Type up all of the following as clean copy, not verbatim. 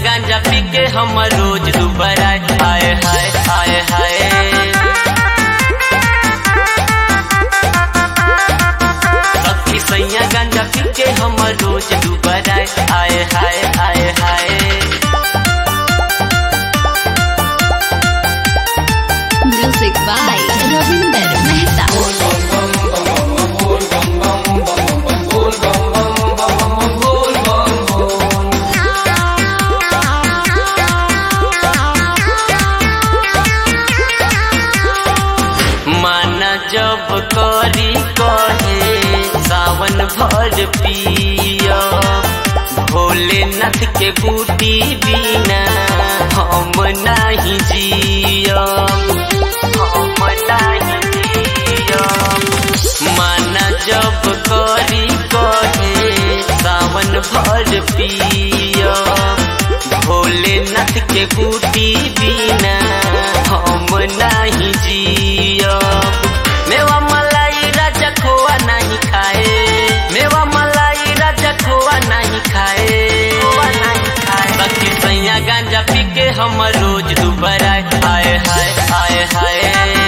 गांजा पी के हम रोज दुबारा आए हाय आए हाय। सखी सैया गांजा पी के हम रोज दुबारा आए हाय आए हाय। Music by Ravinder Mehta. माना जब करी कहे सावन भर पिया भोलेनाथ के बूटी बिना हम नहीं जिया हम नहीं जिया। माना जब करी कहे सावन भर पिया भोलेनाथ के बूटी बिना हम नहीं जिया। मेवा मलाई राजा खोआ नहीं खाए मेवा मलाई राजा खोआ नहीं खाए सखी सैया गांजा पी के हम रोज दुबारा आए हाय आए हाय।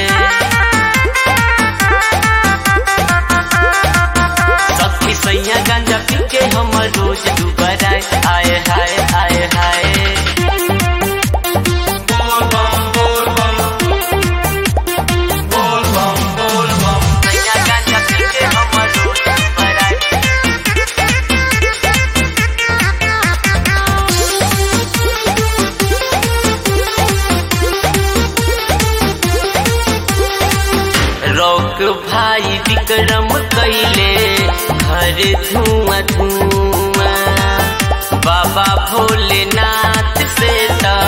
सखी सैया गांजा पी के हम रोज दुबारा आए हाय आए हाय। रौक भाई विक्रम कैले घर धुआं धुआं बाबा भोलेनाथ से ता